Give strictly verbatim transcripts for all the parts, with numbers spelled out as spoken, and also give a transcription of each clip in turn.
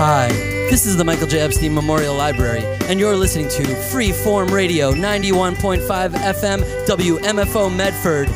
Hi, this is the Michael J. Epstein Memorial Library, and you're listening to Freeform Radio, ninety-one point five F M, W M F O Medford.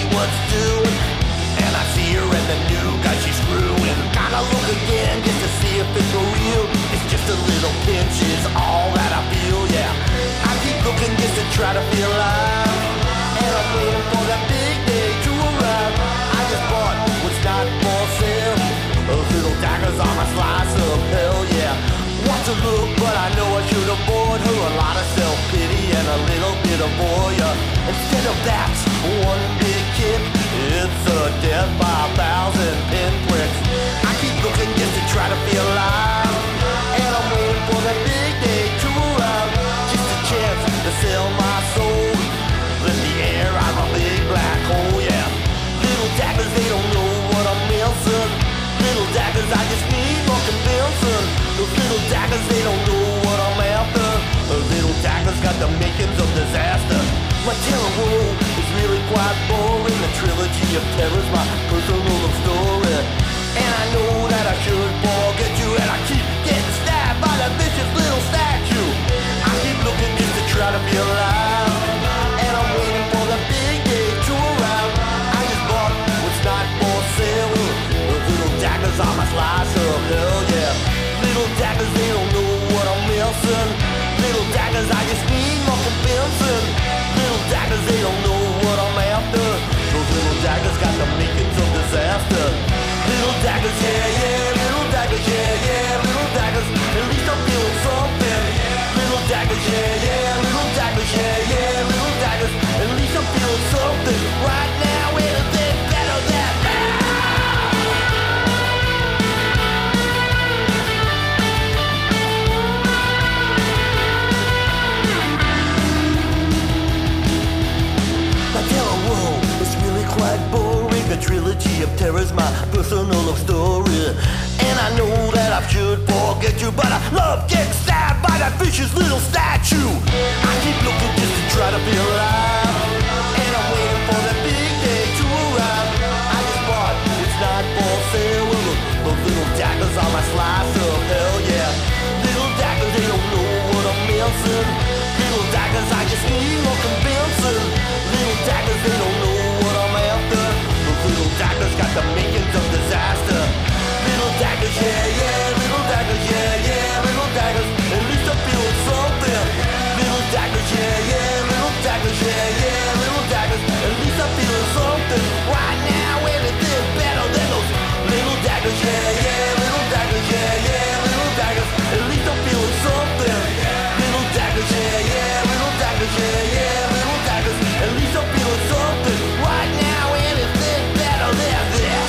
What's doing? And I see her in the new guy she's screwing. Gotta look again just to see Instead of that one big kick, it's a death by a thousand pinpricks. I keep looking just to try to feel alive, and I'm waiting for that big day to arrive. Just a chance to sell my soul, let the air out of a big black hole, yeah. Little daggers, they don't know what I'm missing. Little daggers, I just need more convincing. Those little daggers, they don't know what I'm after. Those little daggers got the makings of disaster. My terror world is really quite boring. The trilogy of terror's my personal love story. And I know that I should forget you, and I keep getting stabbed by that vicious little statue. I keep looking just to try to be alive, and I'm waiting for the big day to arrive. I just bought what's not for sale. Those little daggers are my slice of hell, yeah. Little daggers, they don't know what I'm missing. Little daggers, I just need more convincing. Little daggers, they don't know what I'm after. Those little daggers got the makings of disaster. Little daggers, yeah, yeah. Little daggers, yeah, yeah. Little daggers, at least I'm feeling something. Little daggers, yeah, yeah. Little daggers, yeah, yeah. Little daggers, at least I'm feeling something. Right now, anything better than that. Quite boring, a trilogy of terror's my personal love story. And I know that I should forget you, but I love getting stabbed by that vicious little statue. I keep looking just to try to be alive, and I'm waiting for that big day to arrive. I just bought it's not for sale. Those little daggers are my slice of hell, yeah. Little daggers, they don't know what I'm missing. Little daggers, I just need more convincing. Little daggers, they don't know what I'm after. Those little daggers got the makings of disaster. Little daggers, yeah, yeah. Little daggers, yeah, yeah. Little daggers, at least I'm feeling something. Little daggers, yeah, yeah. Little daggers, yeah, yeah. Little daggers, at least I'm feeling something. Right now, anything better than those little daggers, yeah, yeah. Little daggers, yeah, yeah. Little daggers, at least I'm feeling something. Little daggers, yeah, yeah. Little daggers, yeah, yeah. Little daggers, at least I'm feeling something. Right now, anything better than this.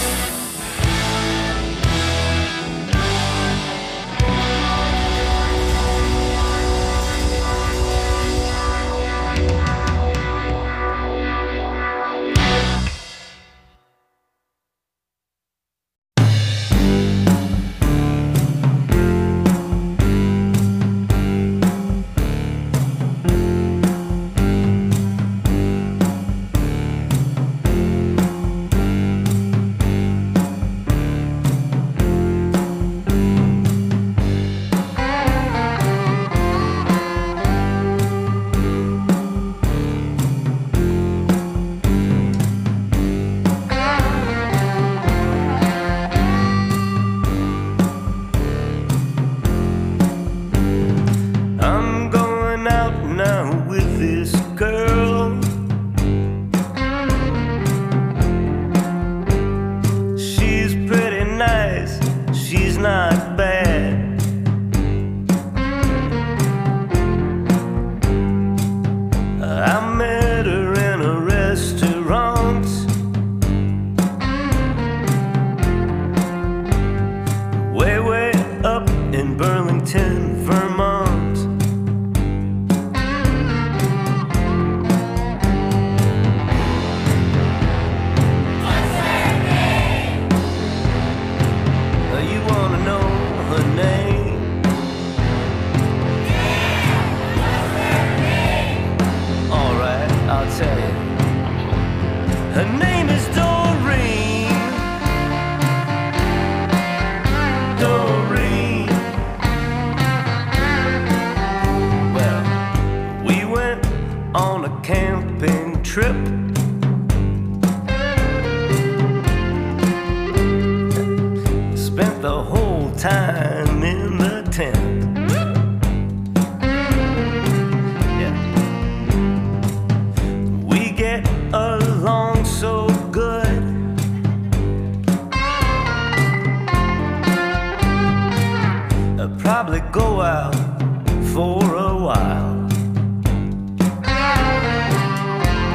For a while,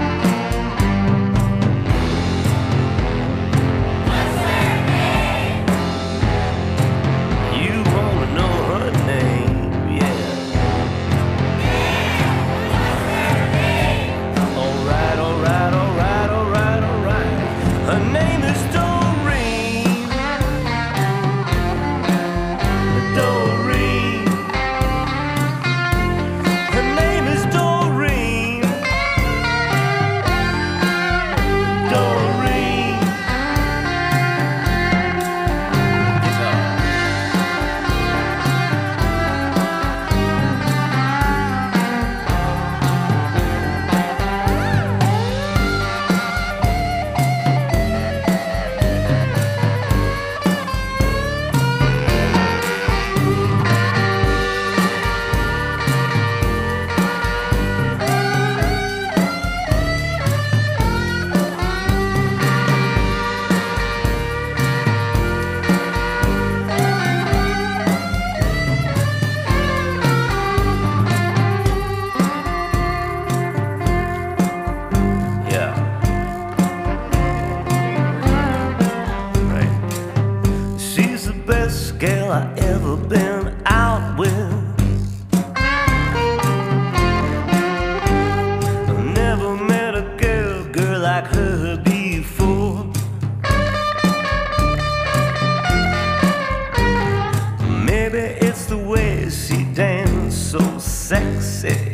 sexy.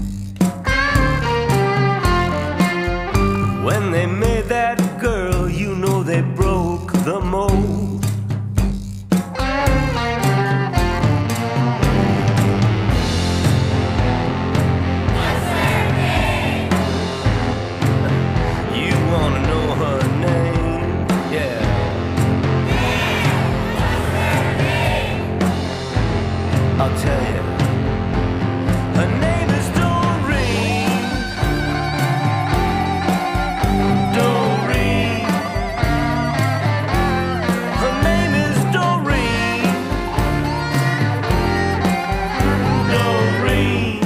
When they made that girl, you know they broke the mold. What's her name? You wanna know her name? Yeah. What's her name? I'll tell you. Her name is Doreen. Doreen. Her name is Doreen. Doreen.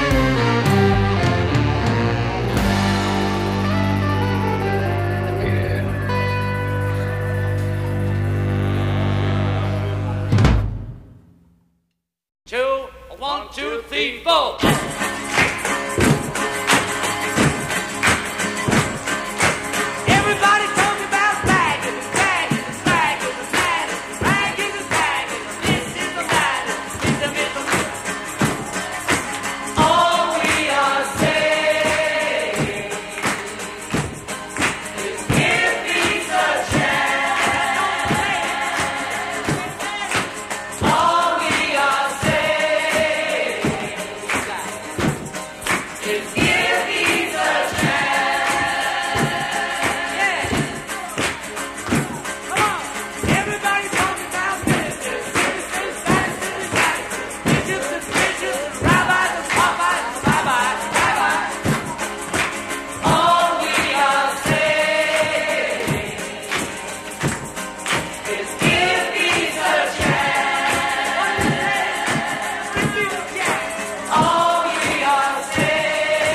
Two, one, two, three, four. Everybody talk about bagging, bagging, bagging, bagging, bagging, bagging. This is the matter, it's the middle. All we are saying is give peace a chance. All we are saying is give peace a chance. Yeah. Come on. Everybody talking about business. Business, business, business. Bitches and bitches and rabbis and Popeyes and bye-bye, bye-bye. All we are saying is give peace a chance. All we are saying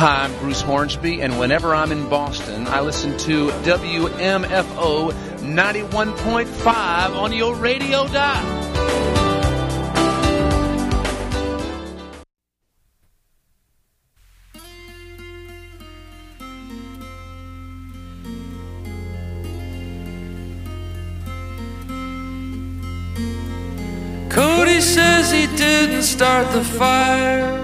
Hi, I'm Bruce Hornsby, and whenever I'm in Boston, I listen to W M F O ninety-one point five on your radio dial. Cody says he didn't start the fire.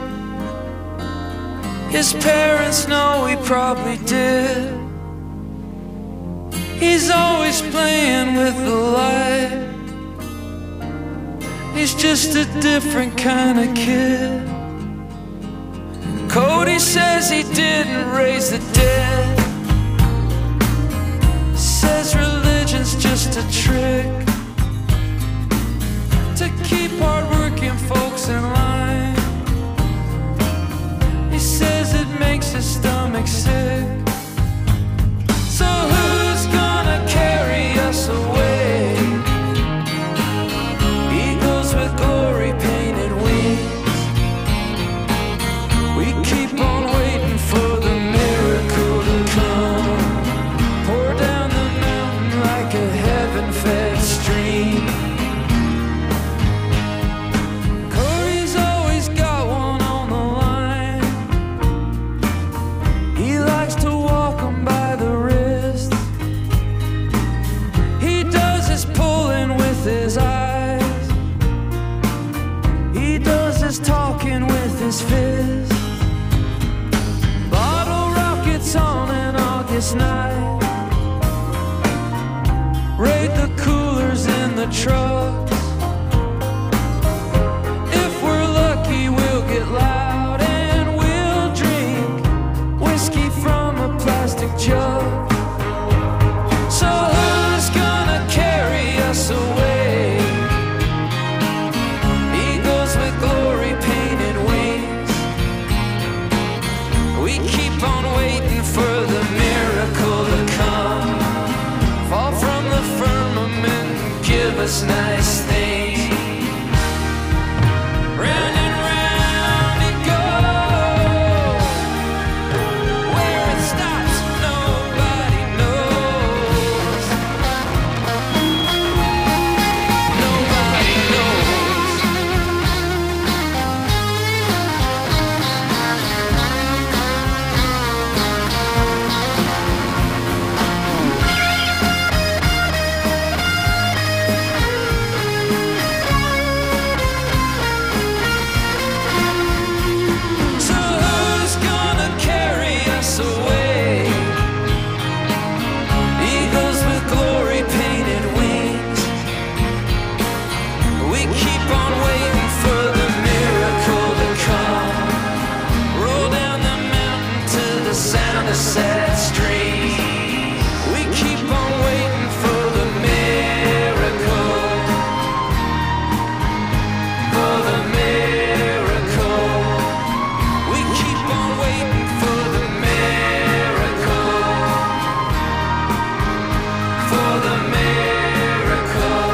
His parents know he probably did. He's always playing with the light. He's just a different kind of kid. Cody says he didn't raise the dead. Says religion's just a trick to keep hard-working folks in line. He says it makes his stomach sick. So who's gonna carry us away? Eagles with glory painted wings. We keep on waiting for the miracle to come. Pour down the mountain like a heaven-fed stream. Talking with his fist. Bottle rockets on an August night. Raid the coolers in the trucks. If we're lucky, we'll get loud and we'll drink whiskey from a plastic jug. So who's gonna carry us away? With glory painted wings. We keep on waiting for the miracle to come. Fall from the firmament and give us nice things. Round and round it goes. Where it stops, nobody knows. Nobody knows. Sad street. We keep on waiting for the miracle, for the miracle. We keep on waiting for the miracle, for the miracle.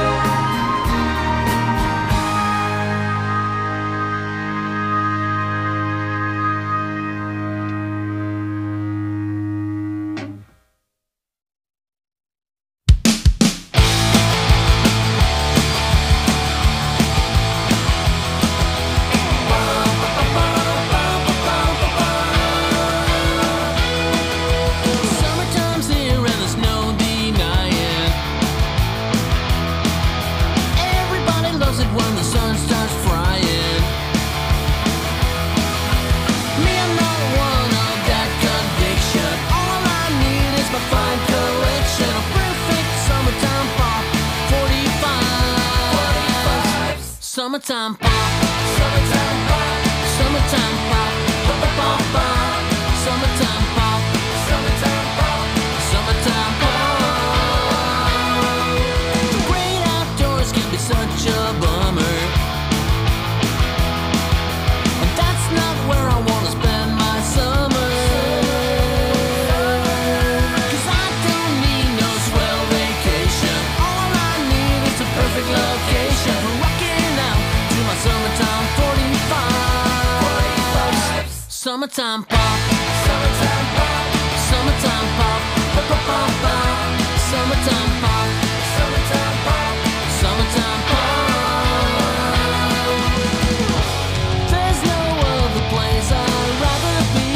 Summertime pop, summertime pop, summertime pop, pop, pop, pop, pop. Summertime pop, summertime pop, summertime pop. The great outdoors can be such a bummer, and that's not where I want to spend my summer. 'Cause I don't need no swell vacation. All I need is a perfect location for rocking out to my summertime forty-five. Summertime pop, summertime pop, summertime pop, pop pop pop pop. Summertime pop, summertime pop, summertime pop. There's no other place I'd rather be,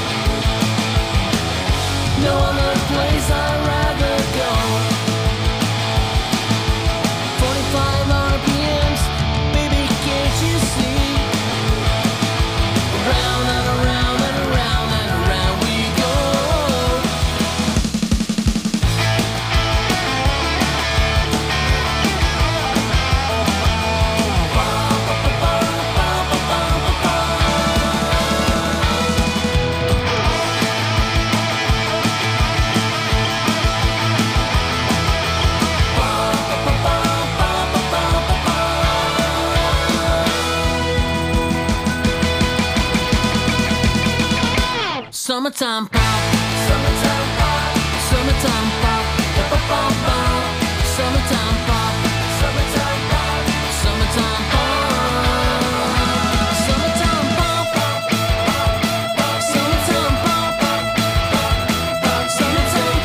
no other place I'd rather go. forty-five R P Ms, baby, can't you see? Round and around and around and around we go. Summertime pop, summertime pop, summertime pop, pop pop pop pop. Summertime pop, summertime pop, summertime pop. Summertime pop, pop, pop, summertime pop, pop, pop, summertime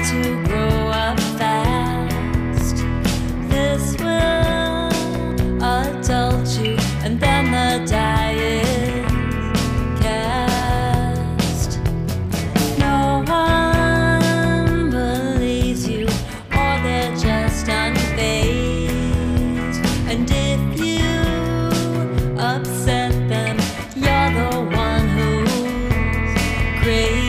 to grow up fast. This will adult you, and then the die is cast. No one believes you, or they're just unfazed. And if you upset them, you're the one who's crazy.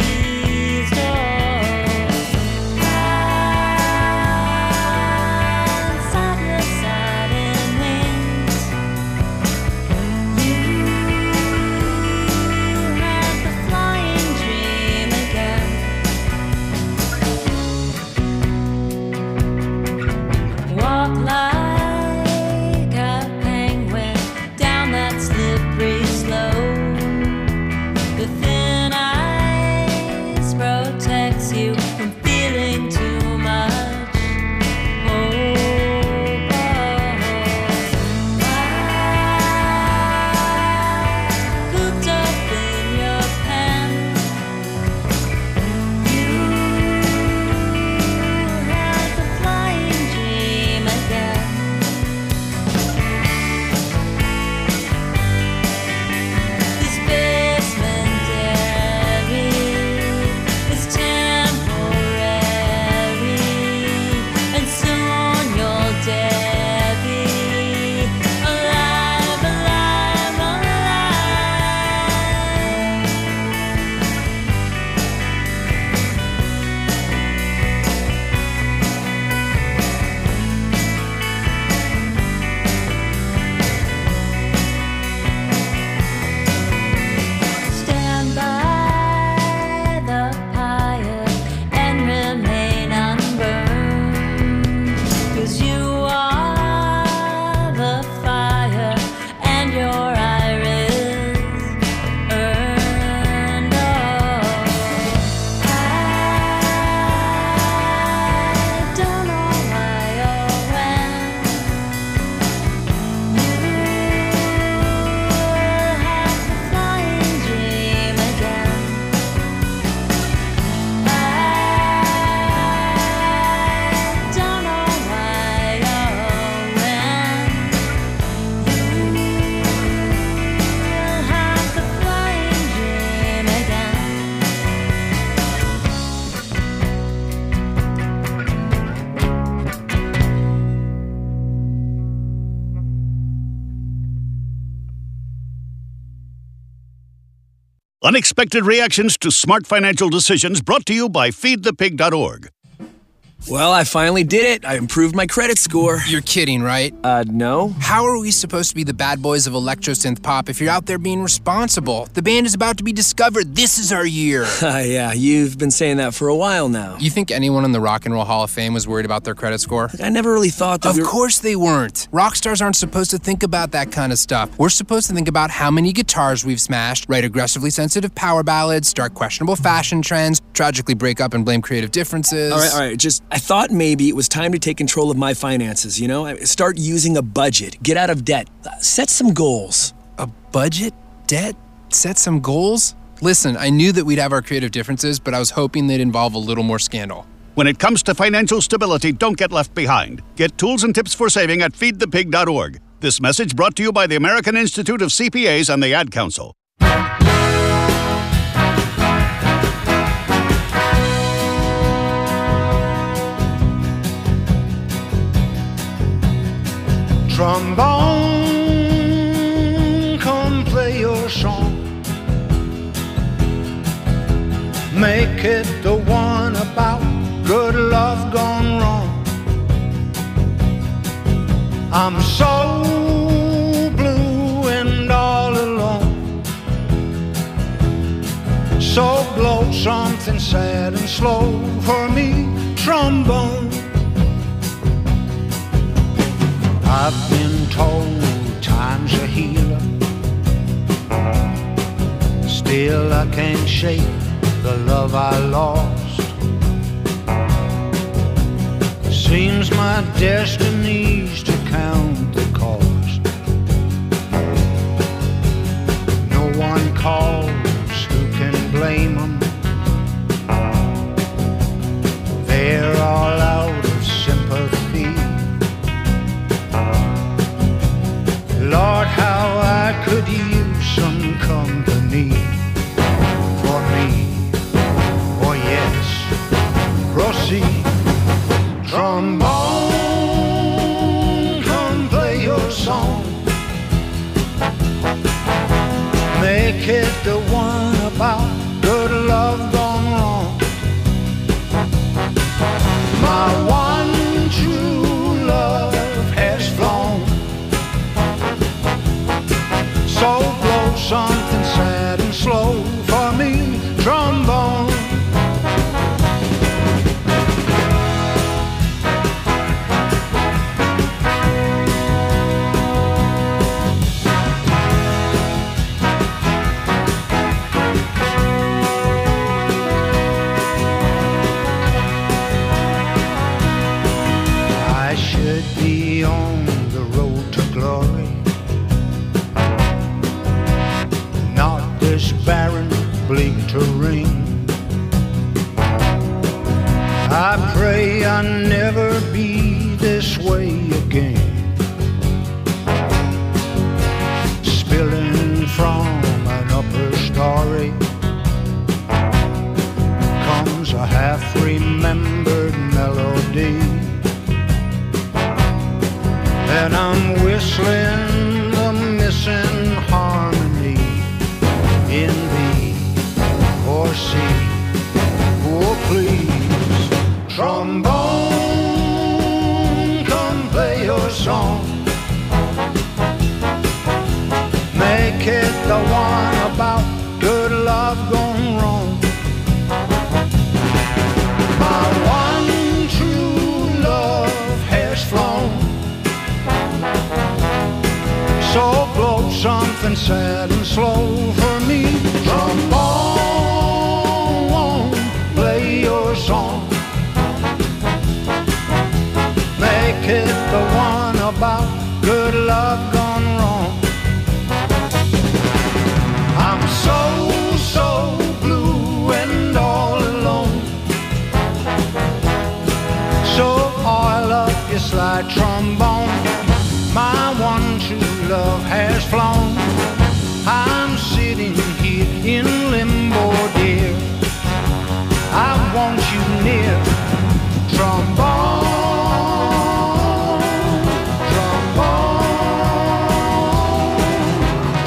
Unexpected reactions to smart financial decisions brought to you by feed the pig dot org. Well, I finally did it. I improved my credit score. You're kidding, right? Uh, no. How are we supposed to be the bad boys of electro-synth pop if you're out there being responsible? The band is about to be discovered. This is our year. Uh, yeah, you've been saying that for a while now. You think anyone in the Rock and Roll Hall of Fame was worried about their credit score? I never really thought that Of we were... course they weren't. Rock stars aren't supposed to think about that kind of stuff. We're supposed to think about how many guitars we've smashed, write aggressively sensitive power ballads, start questionable fashion trends, tragically break up and blame creative differences. All right, all right, just, I thought maybe it was time to take control of my finances, you know? Start using a budget, get out of debt, set some goals. A budget? Debt? Set some goals? Listen, I knew that we'd have our creative differences, but I was hoping they'd involve a little more scandal. When it comes to financial stability, don't get left behind. Get tools and tips for saving at feed the pig dot org. This message brought to you by the American Institute of C P As and the Ad Council. Trombone, come play your song. Make it the one about good love gone wrong. I'm so blue and all alone. So blow something sad and slow for me, trombone. I've been told time's a healer. Still I can't shake the love I lost. Seems my destiny's to count the cost. No one calls, who can blame them? They're C. Trombone, come play your song. Make it the one about good love gone wrong. My one true love has flown. So blow something sad and slow for me, trombone. I should be on the road to glory, not this barren, bleak terrain. I pray I never be this way again. Spilling from an upper story comes a half-remembered melody, and I'm whistling the missing harmony in B or C. Oh, please, trombone, come play your song. Make it the one about good love gone wrong. My one true love has flown. So blow something sad and slow for me, trombone, play your song. Make it the one about good love gone wrong. I'm so, so blue and all alone. So oil up your slide trombone. My one true love has flown. I'm sitting here in limbo, dear. I want you near, trombone, trombone,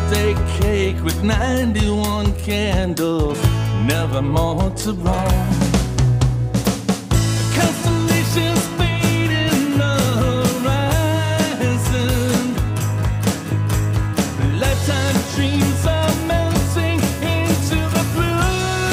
birthday cake with ninety-one candles, never more to roam. Constellations fade in the horizon. Lifetime dreams are melting into the blue.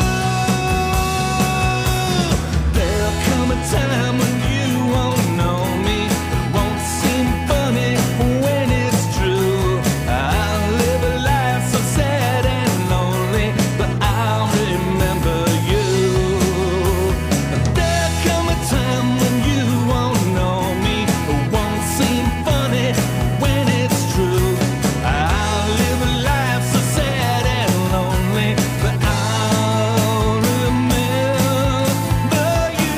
There'll come a time when you won't know me. It won't seem funny when it's true. I'll live a life so sad and lonely, but I'll remember you. There'll come a time when you won't know me. It won't seem funny when it's true. I'll live a life so sad and lonely, but I'll remember you.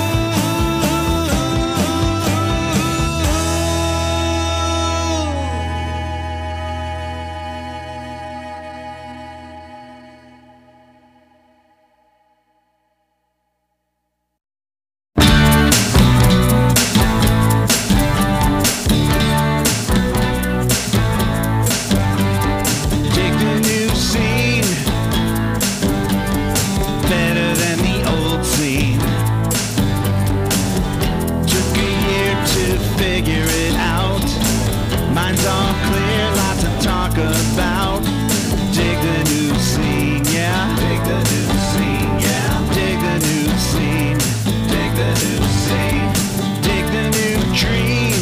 Take the new scene, better than the old scene. Took a year to figure it out. Mine's all clear, lots to talk about. Dig the new scene, yeah. Dig the new scene, yeah. Dig the new scene. Dig the new scene. Dig the new dream,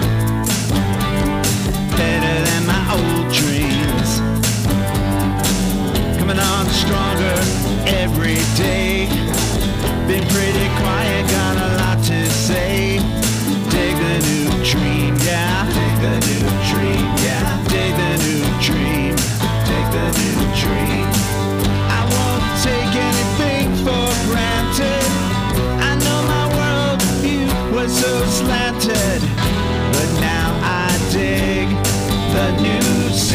better than my old dreams. Coming on stronger every day. Been pretty quiet, got a lot to say. Dig the new dream, yeah. Dig the new dream, yeah. Dig the new dream. Dig the new dream. I won't take anything for granted. I know my world view was so slanted, but now I dig the new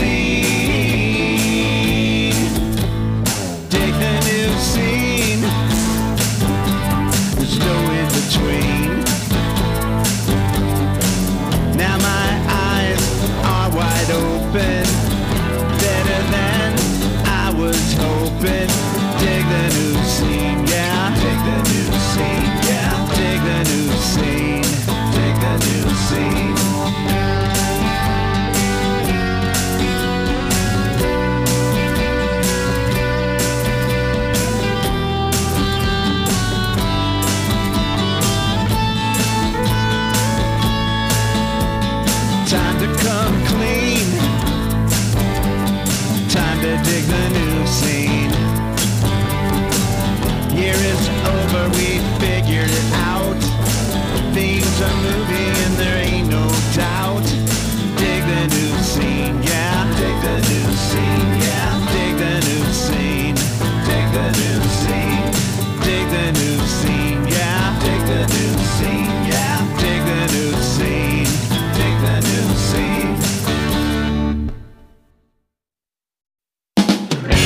scene. Dig the new scene. There's no in between. Now my eyes are wide open, better than I was hoping. Dig the new scene, yeah. Dig the new scene, yeah. Dig the new scene. Dig the new scene. Time to come clean. Time to dig the new scene. Year is over, we figured it out. Things are moving and there ain't no doubt. Dig the new scene, yeah. Dig the new scene, yeah. Dig the new scene. Dig the new scene. Dig the new scene, yeah. Dig the new scene, yeah. Dig the new scene. Dig the new scene.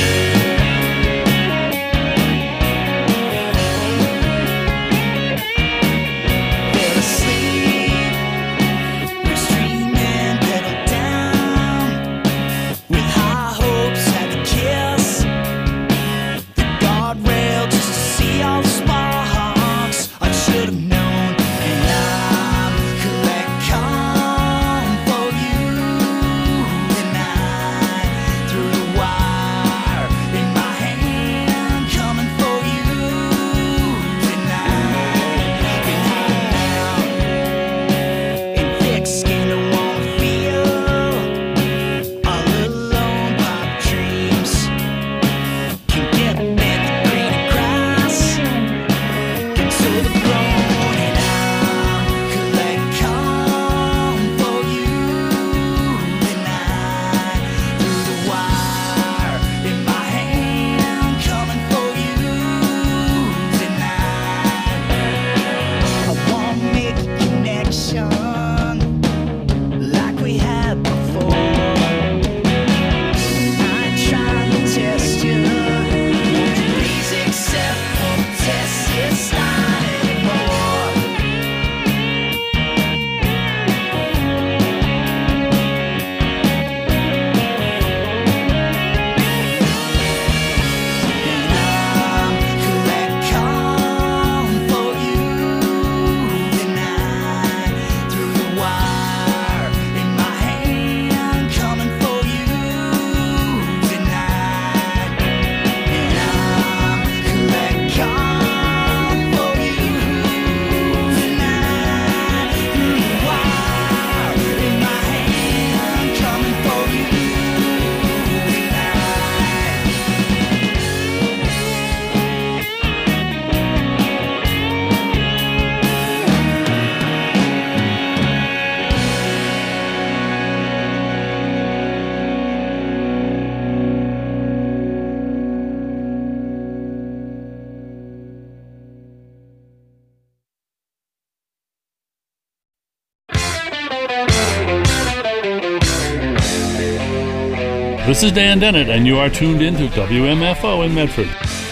This is Dan Dennett, and you are tuned into W M F O in Medford.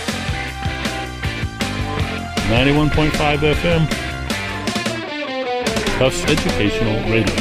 ninety-one point five F M, Tufts Educational Radio.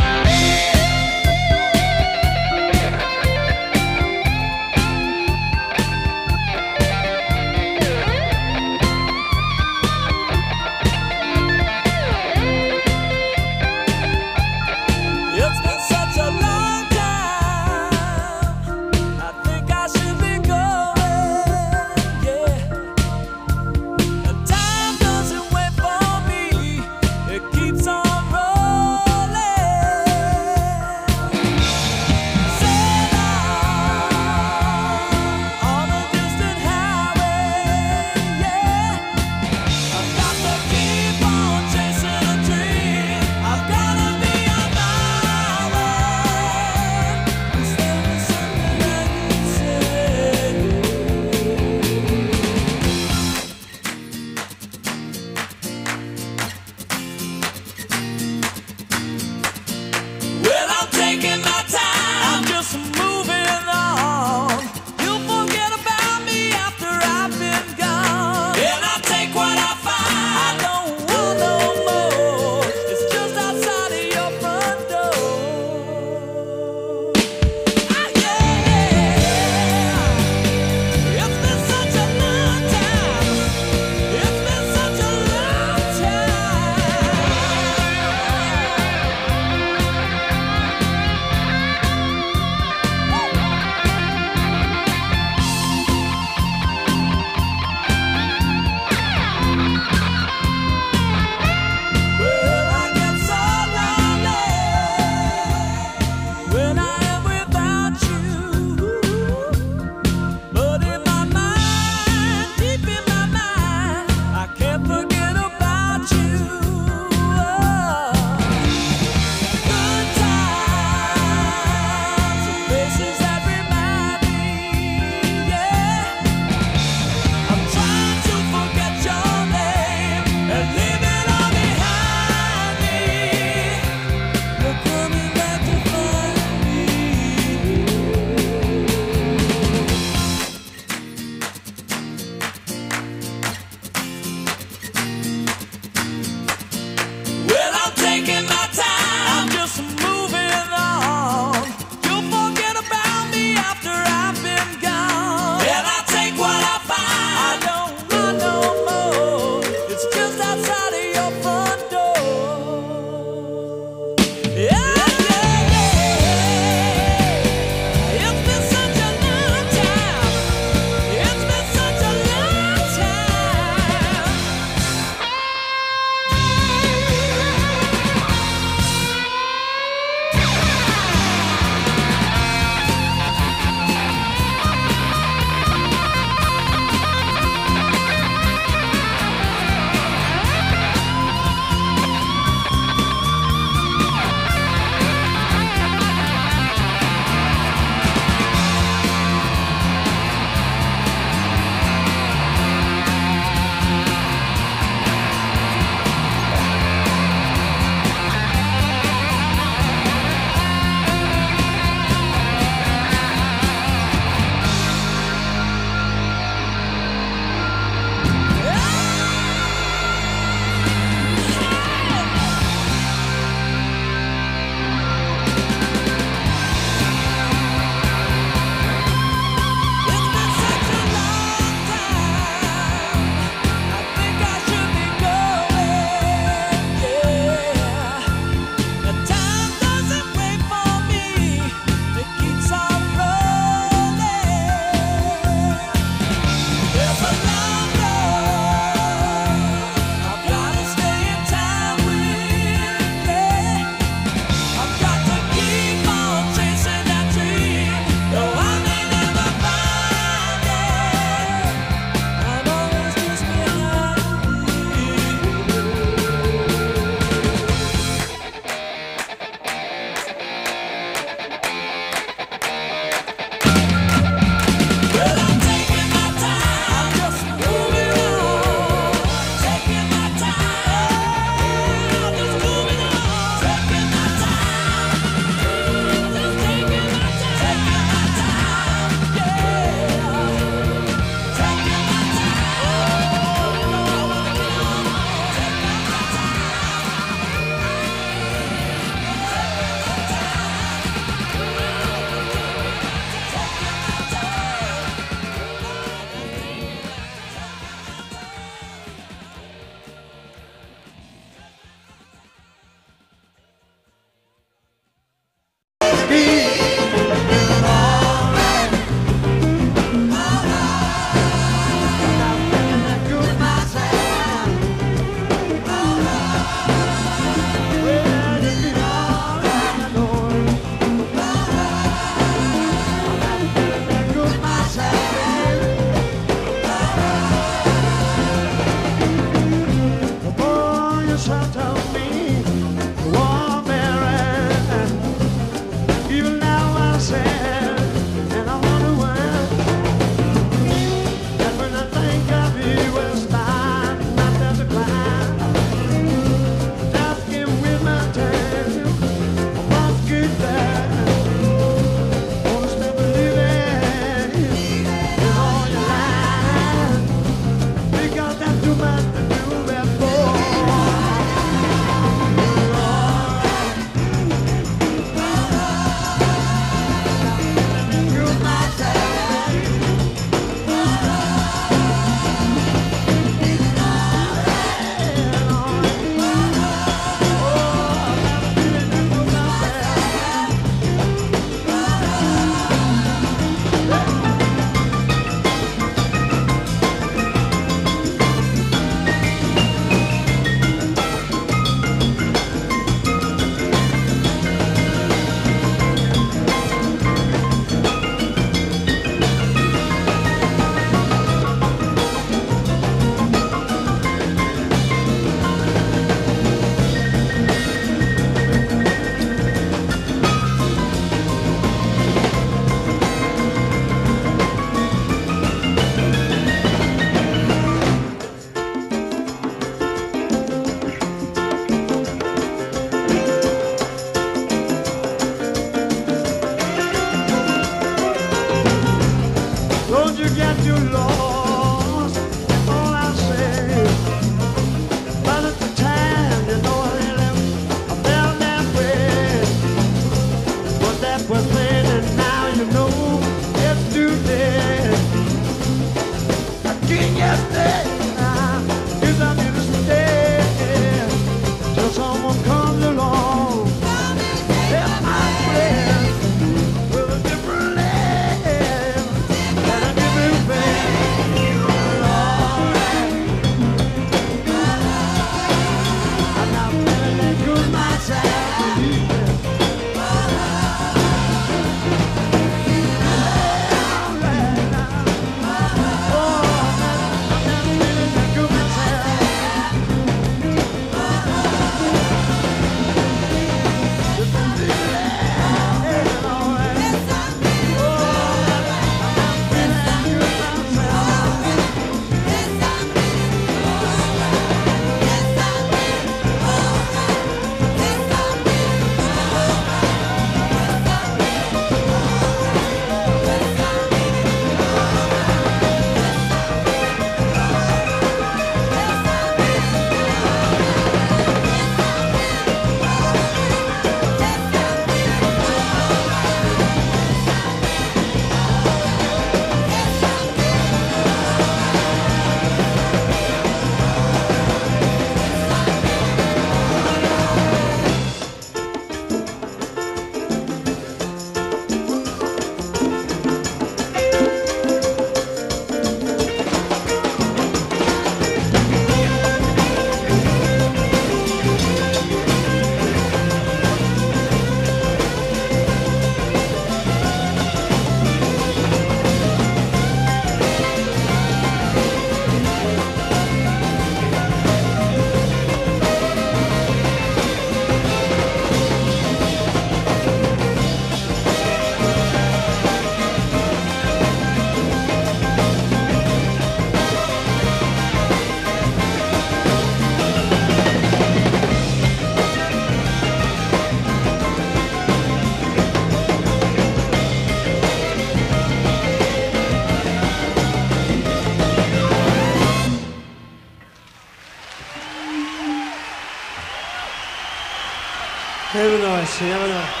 Have a nice, have a nice.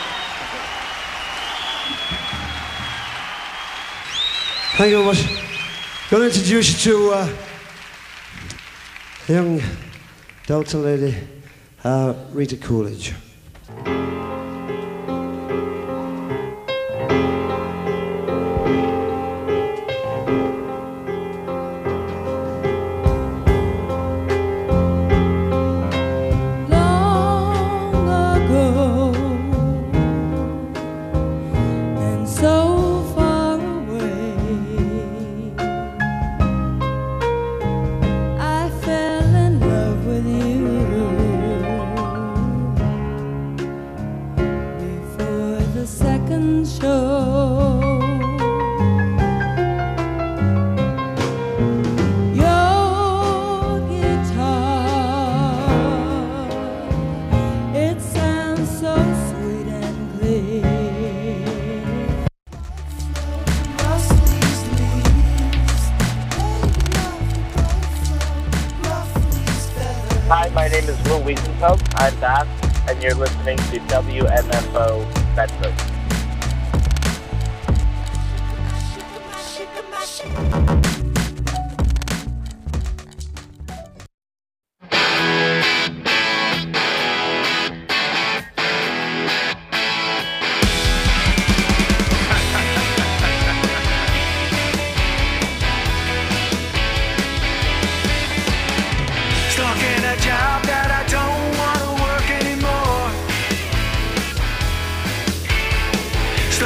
Thank you very much. I'm going to introduce you to uh, a young Delta lady, uh, Rita Coolidge. Hi, my name is Will Wiesenfeld. I'm Bass, and you're listening to W M F O Bedford.